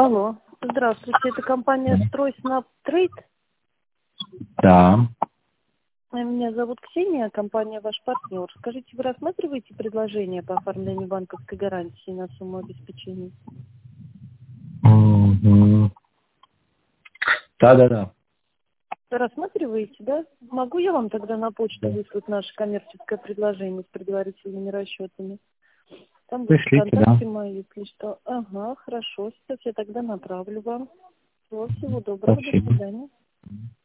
Алло, здравствуйте, это компания «Стройснаб Трейд». Да. Меня зовут Ксения, компания «Ваш партнер». Скажите, вы рассматриваете предложение по оформлению банковской гарантии на сумму обеспечения? Мгм. Да. Вы рассматриваете, да? Могу я вам тогда на почту Да. выслать наше коммерческое предложение с предварительными расчетами? Там будут Пришлите, да. контакты мои, если что. Ага, хорошо, сейчас я тогда направлю вам. Всего доброго, до Спасибо. свидания.